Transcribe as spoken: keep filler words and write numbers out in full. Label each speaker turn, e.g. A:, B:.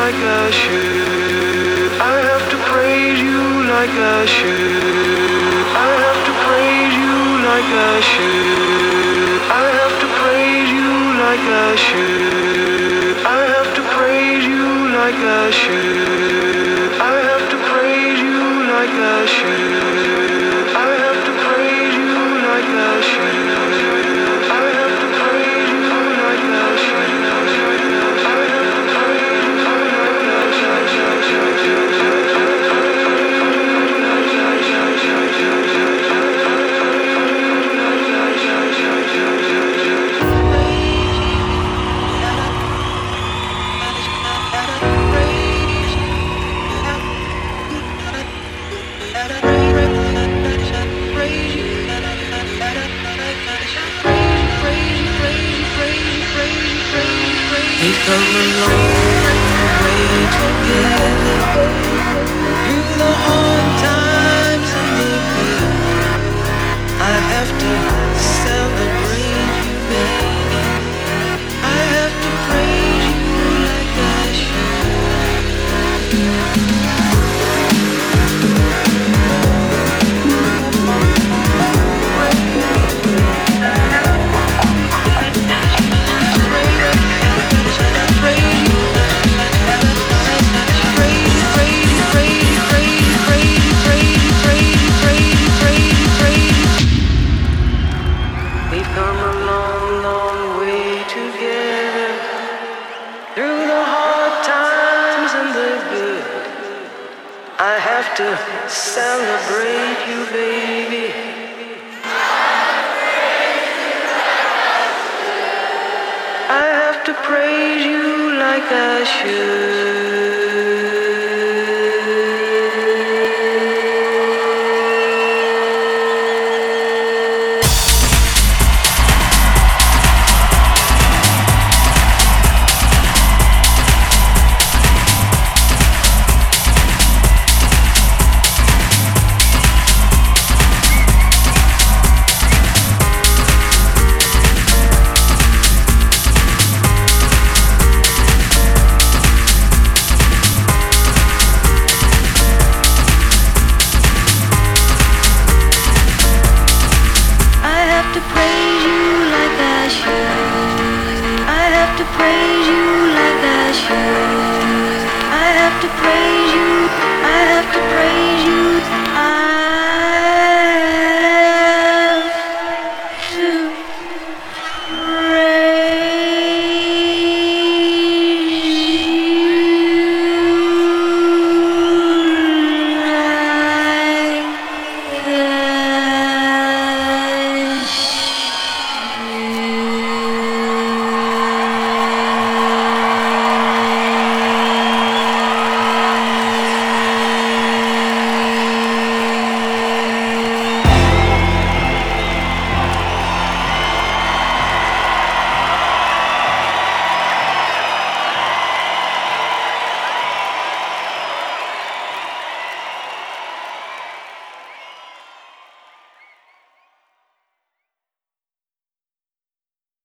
A: like I should. I have to praise you like I should. I have to praise you like I should. I have to praise you like I should. I have to praise you like I should. I have to praise you like I should. I have to praise you like I should. I have to praise you like I should. I have to praise you like I
B: We've come a long way together through the hard times and the good. I have to celebrate you, baby. I have to praise you like I to celebrate you, baby. I have to praise you like I should.